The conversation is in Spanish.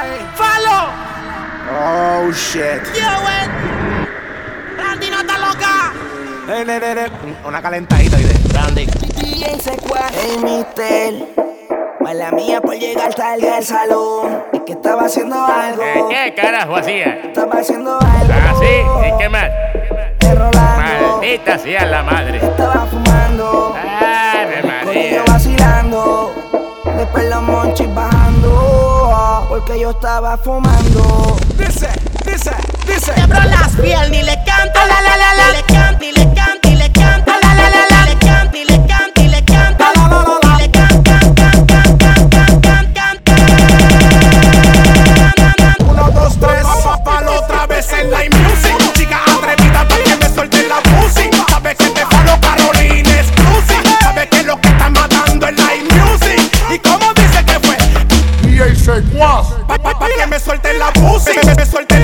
Falo. Oh shit. Randy no está loca. Una calentadita de Randy. DJ Sequaz, hey mister, mala mía por llegar tarde al salón. Es que estaba haciendo algo. ¿Qué carajo hacía? Estaba haciendo algo. ¿Ah, sí? ¿Y qué más? Rolando. Maldita sea la madre. Estaba fumando. ¡Ave María! Corillo vacilando. Después los monchis bajando. Porque yo estaba fumando. Dice. Quebró las piernas y le canto. Ni le canto, ni le canto, ni le canto. Ni le canto, ni le canto, ni le canto. Ni le canto. 1, 2, 3, palo otra vez en la music. Chica atrevida para que me suelte la pussy. Sabes que te falo Carolina exclusive. Sabes que lo que está matando es la music. ¿Y cómo dice que fue? DJ Sequaz. Pa' que me suelte la pussy. Me suelte